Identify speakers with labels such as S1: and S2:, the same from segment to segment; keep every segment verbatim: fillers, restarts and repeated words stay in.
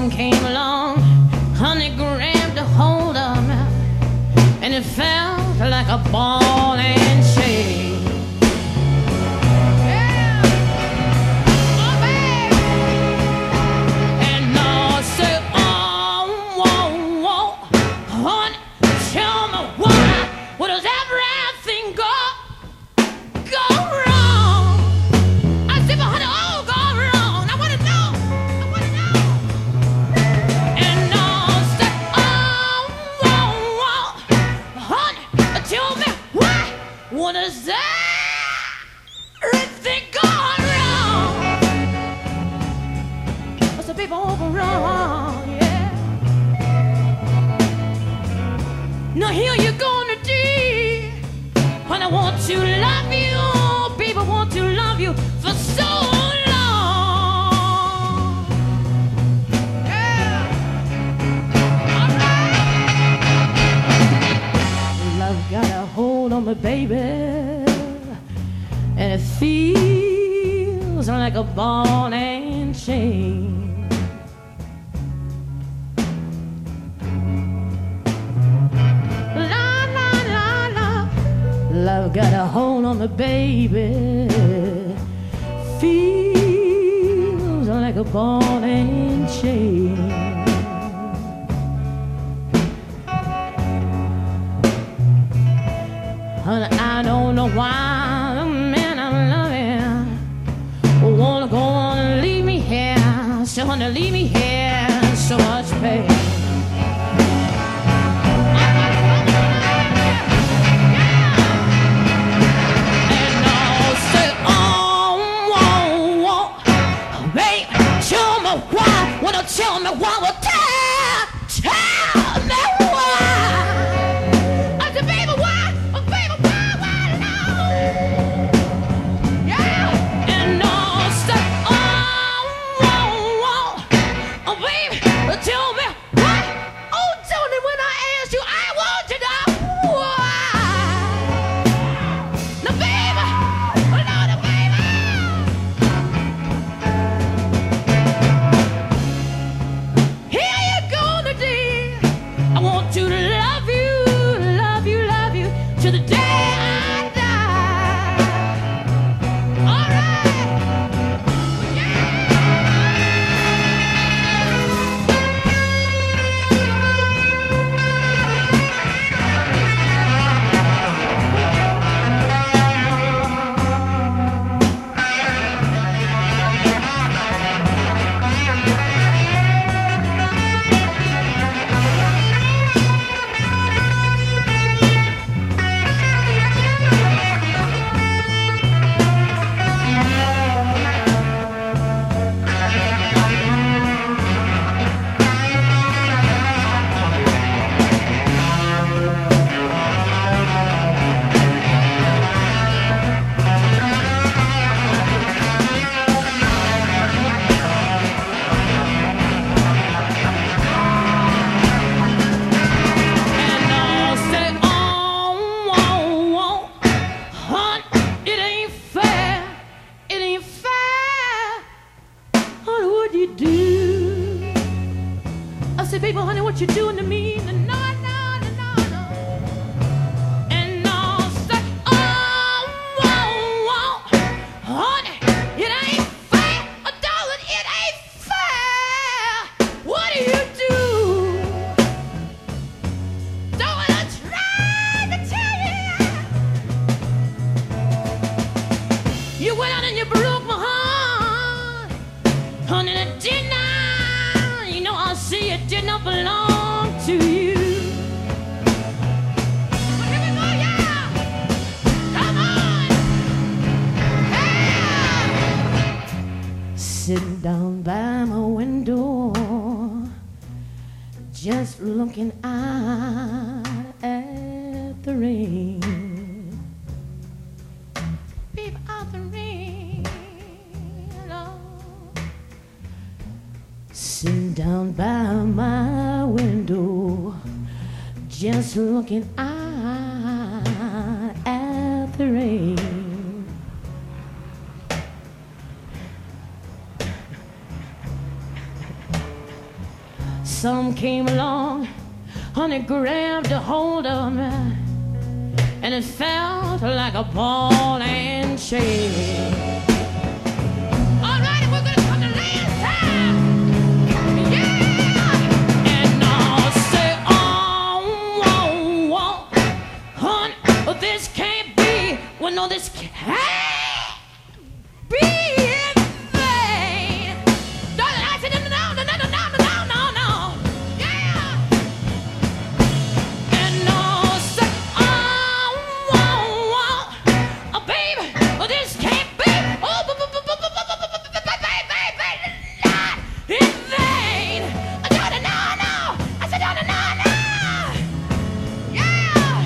S1: man came along, honey grabbed a hold of me, and it felt like a ball and chain. What is that? Everything gone wrong. What's the people over wrong? Yeah. Now here you gonna do, and I want to love you. People want to love you for so long. Yeah. All right. Love got a hold on me, baby, and it feels like a ball and chain. La la la la, love got a hold on me, baby, feels like a ball and chain. Honey, I don't know why the man I'm loving wanna go on and leave me here. So wanna leave me here in so much pain. And I'll say, oh, oh, oh, babe, tell me why. Wanna tell me why? Well, tell, tell me why. I said, baby, why? Tell me why? Oh, tell me when I asked you, I want to know why. Now, baby, oh, no, no, baby. Here you go, dear. I want to love you, love you, love you to the day I die. All right. Yeah. People, honey, what you doing to me? No, no, no, no, no. And I'll say, oh, oh, oh, honey, it ain't fair, oh, darling, it ain't fair. What do you do? Darling, I tried to tell you. You went out and you broke my heart, honey, it did not. See, it did not belong to you. But here we go, yeah. Come on. Yeah. Sitting down by my window, just looking out at the rain. Peep out the rain. Oh. Sitting down by my window, just looking out at the rain. some came along, honey, grabbed a hold of me, and it felt like a ball and chain. All right, we're gonna come to last time. Yeah! And I'll say, oh, oh, oh, honey, oh, this can't be. Well, no, this can't be in vain. Darling, I said, no, no, no, no, no, no, no, no, no. Yeah! And I'll say, oh, oh, oh, oh, baby, oh, this can't be. Oh, b- b- b- b- b- b- b- b- b- baby, baby, not in vain. No, no, no, no. I said, no, no, no, no. Yeah!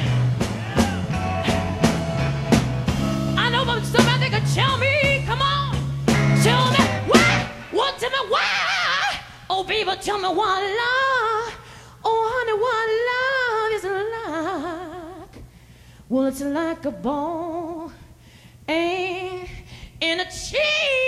S1: I know, but somebody could tell me, come on, tell me why, what, tell me why. Oh, baby, tell me why love, oh, honey, why love is like. Well, it's like a ball and in a chain.